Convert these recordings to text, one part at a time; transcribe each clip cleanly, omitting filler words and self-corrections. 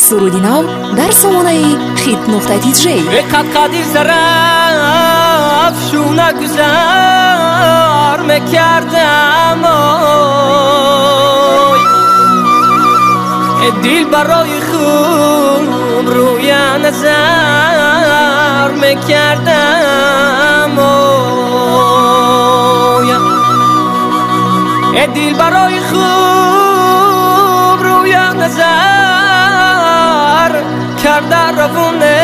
суруди нав дар сомонаи хит.тj. قدقدی زرفشونه گذر میکردم دل برای خوب روی نظر میکردم دل برای خوب روی نظر کرده روونه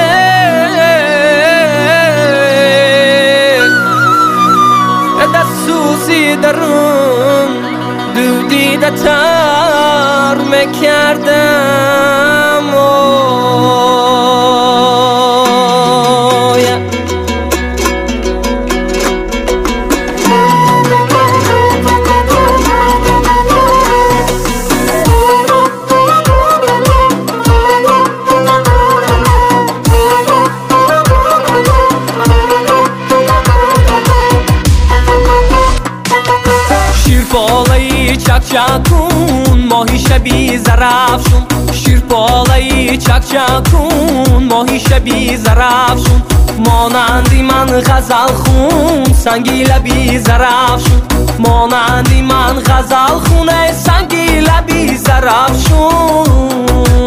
دستوسی درون دودی دتر میکردم بالای چک چکون ماهی شبی زرفشون شیر بالای چک چکون ماهی شبی زرفشون مانندی من غزل خون سنگی لبی زرفشون مانندی من غزل خونه سنگی لبی زرفشون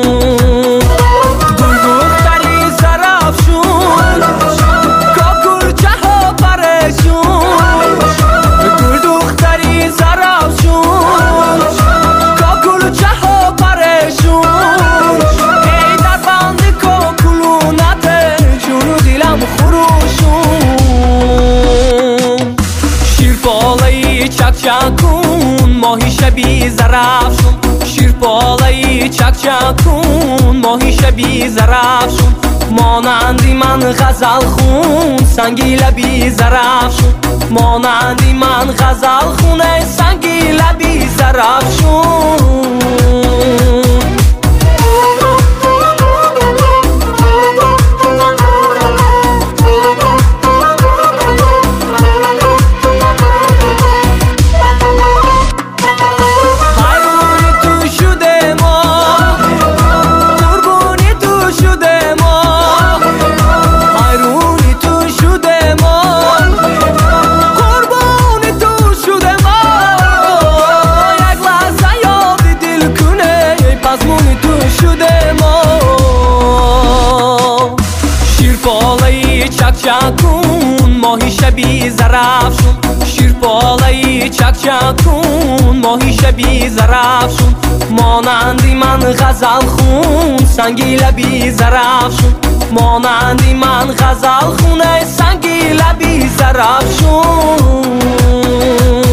گل دختری زرفشون کاکل چه ها پرشون گل دختری زرفشون کاکل چه ها پرشون ای در بند کاکلونت جون دیلم خروشون شیر بالای چک چکون ماهی شبی زرفشون شیر بالای چک چکون ماهی شبی زرفشون مانندی من غزل خون سنگی لبی زرفشون مانندی من غزل خونه سنگی لبی زرفشون چکون ماهی شبی زرفشون شیر بالای چک چکون ماهی شبی زرفشون مانندی من غزل خون سنگی لبی زرفشون مانندی من غزل خونه سنگی لبی زرفشون